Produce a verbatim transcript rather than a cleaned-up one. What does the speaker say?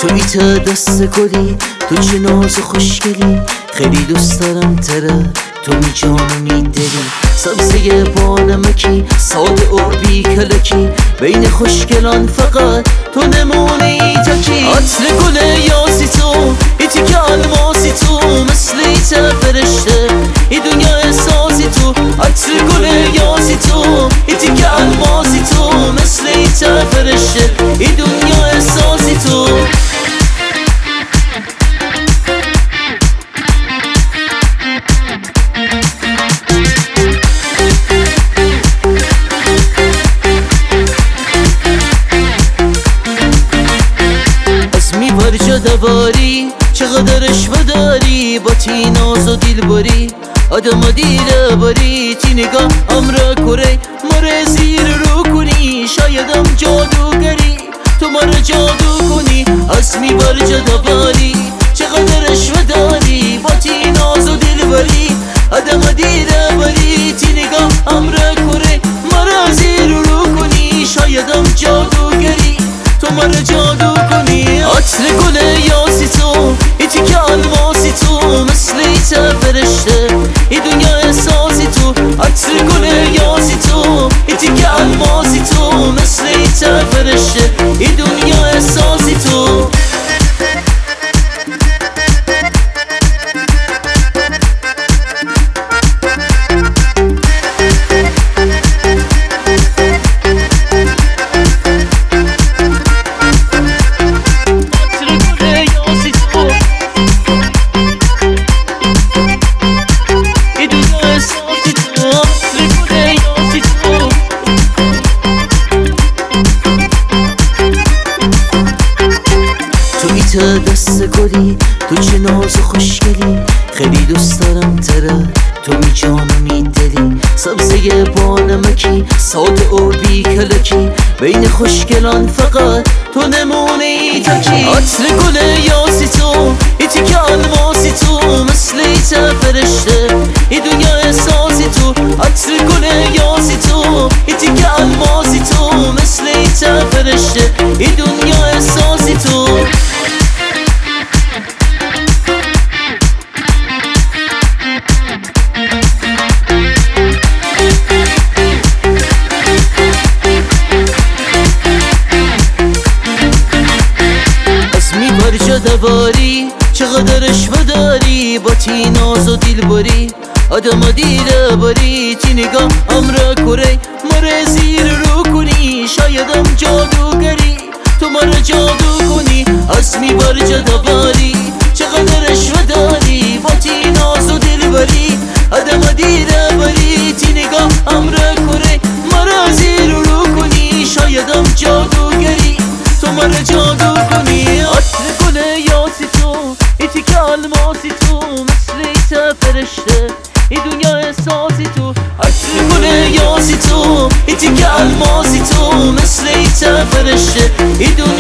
تویت دست گلی، تو چه ناز و خوشگلی، خیلی دوست دارم تره، تو می جان و می دلی. سبزه با نمکی، ساده و بی کلکی، بین خوشگلان فقط تو نمونی تکی. عطر گل یاسی تو، ایتی که الماسی تو، مثل ایت فرشته ای دنیا احساسی تو. عطر گل یاسی تو، ایتی که الماسی تو، مثل ایت فرشته ای دنیا احساسی تو. برجا دواری چقدر اشوه داری، با تی ناز و دیل باری آدم و دیل باری. تی نگاه امرا کره مره زیر رو کنی، شایدم جادوگری تو مره جادو کنی. اسمی برجا دواری چقدر اشوه داری، با تی ناز و دیل باری آدم و دیل باری. تی نگاه امرا کره مره زیر رو کنی، شایدم جادوگری تو مره جادو کنی. عطر گل یاسی تو، ایتی که الماسی تو، مثل ایت فرشته ای دنیا احساسی تو. عطر گل یاسی تو، ایتی که الماسی تو، مثل ایت فرشته ای دنیا احساسی تو. دست گلی، تو چه ناز و خوشگلی، خیلی دوست دارم تره، تو می جان و می دلی. سبزه با نمکی، ساده و بی کلکی، بین خوشگلان فقط تو نمونی تکی. عطر گل یاسی تو، ایتی که الماسی تو، مثل ایت فرشته ای دنیا احساسی تو. عطر گل یاسی تو، ایتی که الماسی تو، مثل ایت فرشته ای دنیا احساسی تو. برجا دواری چقدر اشوه داری، با تی ناز و دیل باری آدم و دیل باری. تی نگاه امرا کره مره زیر رو کنی، شایدم جادوگری تو مره جادو کنی. اسمی برجا دواری چقدر اشوه داری، با تی ناز و دیل باری آدم و دیل باری. تی نگاه امرا کره مره زیر رو کنی، شایدم جادوگری تو مره جادو کنی. عطر گل یاسی تو، ایتی که الماسی تو، مثل ایت فرشته ای دنیا احساسی تو. عطر گل یاسی تو، ایتی که الماسی تو، مثل ایت فرشته ای دنیا